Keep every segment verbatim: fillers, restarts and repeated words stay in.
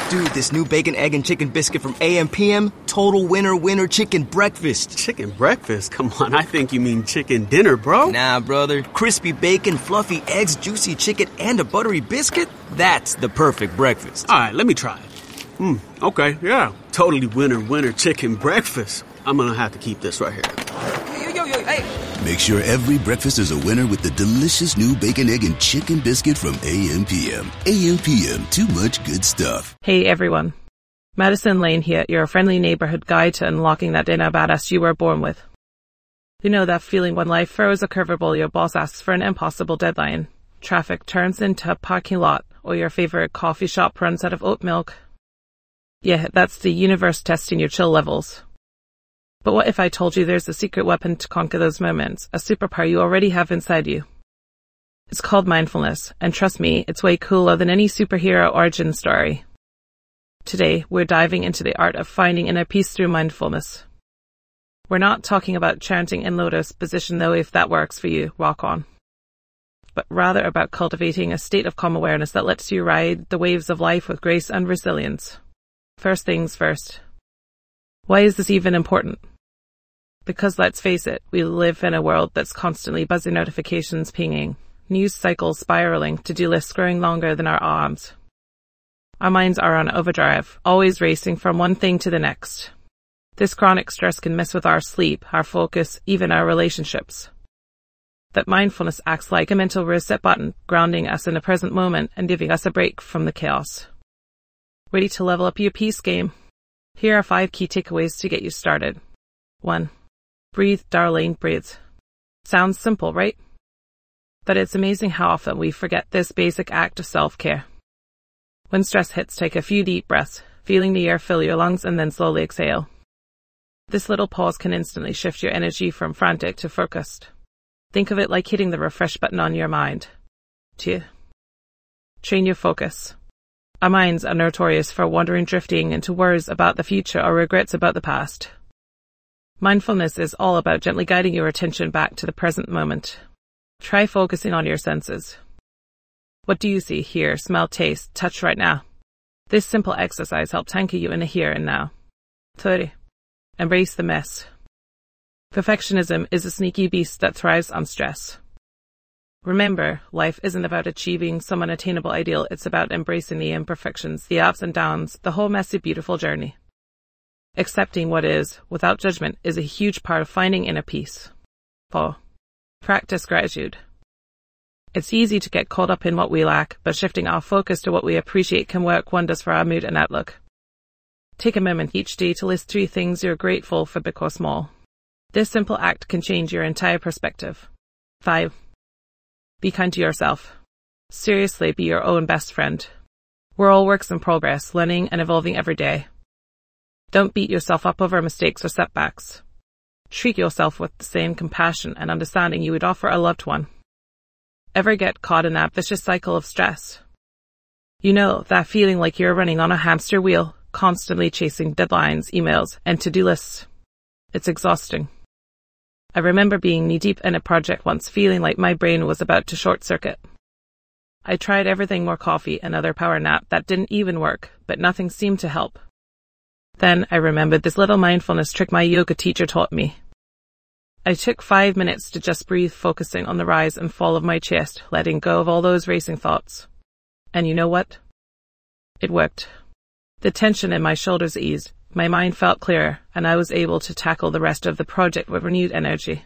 Dude, this new bacon, egg, and chicken biscuit from A M P M, total winner winner chicken breakfast. Chicken breakfast? Come on, I think you mean chicken dinner, bro. Nah, brother. Crispy bacon, fluffy eggs, juicy chicken, and a buttery biscuit? That's the perfect breakfast. All right, let me try it. Hmm, okay, yeah. Totally winner winner chicken breakfast. I'm gonna have to keep this right here. Yo, yo, yo, hey. Make sure every breakfast is a winner with the delicious new bacon, egg, and chicken biscuit from A M P M. A M P M, too much good stuff. Hey everyone. Madison Lane here, your friendly neighborhood guide to unlocking that inner badass you were born with. You know that feeling when life throws a curveball, your boss asks for an impossible deadline, traffic turns into a parking lot, or your favorite coffee shop runs out of oat milk? Yeah, that's the universe testing your chill levels. But what if I told you there's a secret weapon to conquer those moments, a superpower you already have inside you? It's called mindfulness, and trust me, it's way cooler than any superhero origin story. Today, we're diving into the art of finding inner peace through mindfulness. We're not talking about chanting in lotus position, though if that works for you, rock on. But rather about cultivating a state of calm awareness that lets you ride the waves of life with grace and resilience. First things first. Why is this even important? Because let's face it, we live in a world that's constantly buzzing, notifications pinging, news cycles spiraling, to-do lists growing longer than our arms. Our minds are on overdrive, always racing from one thing to the next. This chronic stress can mess with our sleep, our focus, even our relationships. That mindfulness acts like a mental reset button, grounding us in the present moment and giving us a break from the chaos. Ready to level up your peace game? Here are five key takeaways to get you started. one. Breathe, darling, breathe. Sounds simple, right? But it's amazing how often we forget this basic act of self-care. When stress hits, take a few deep breaths, feeling the air fill your lungs and then slowly exhale. This little pause can instantly shift your energy from frantic to focused. Think of it like hitting the refresh button on your mind. two. Train your focus. Our minds are notorious for wandering, drifting into worries about the future or regrets about the past. Mindfulness is all about gently guiding your attention back to the present moment. Try focusing on your senses. What do you see, hear, smell, taste, touch right now? This simple exercise helps anchor you in the here and now. three. Embrace the mess. Perfectionism is a sneaky beast that thrives on stress. Remember, life isn't about achieving some unattainable ideal, it's about embracing the imperfections, the ups and downs, the whole messy, beautiful journey. Accepting what is, without judgment, is a huge part of finding inner peace. four. Practice gratitude. It's easy to get caught up in what we lack, but shifting our focus to what we appreciate can work wonders for our mood and outlook. Take a moment each day to list three things you're grateful for, big or small. This simple act can change your entire perspective. five. Be kind to yourself. Seriously, be your own best friend. We're all works in progress, learning and evolving every day. Don't beat yourself up over mistakes or setbacks. Treat yourself with the same compassion and understanding you would offer a loved one. Ever get caught in that vicious cycle of stress? You know, that feeling like you're running on a hamster wheel, constantly chasing deadlines, emails, and to-do lists. It's exhausting. I remember being knee-deep in a project once, feeling like my brain was about to short-circuit. I tried everything, more coffee, another power nap, that didn't even work, but nothing seemed to help. Then I remembered this little mindfulness trick my yoga teacher taught me. I took five minutes to just breathe, focusing on the rise and fall of my chest, letting go of all those racing thoughts. And you know what? It worked. The tension in my shoulders eased. My mind felt clearer, and I was able to tackle the rest of the project with renewed energy.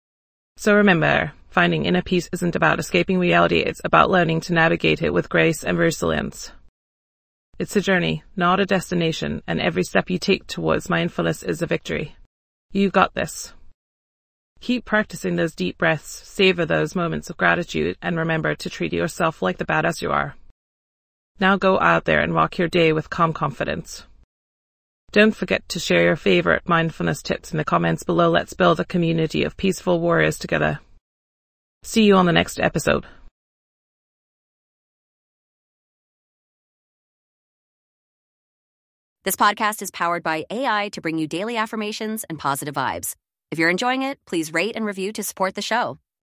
So remember, finding inner peace isn't about escaping reality, it's about learning to navigate it with grace and resilience. It's a journey, not a destination, and every step you take towards mindfulness is a victory. You got this. Keep practicing those deep breaths, savor those moments of gratitude, and remember to treat yourself like the badass you are. Now go out there and rock your day with calm confidence. Don't forget to share your favorite mindfulness tips in the comments below. Let's build a community of peaceful warriors together. See you on the next episode. This podcast is powered by A I to bring you daily affirmations and positive vibes. If you're enjoying it, please rate and review to support the show.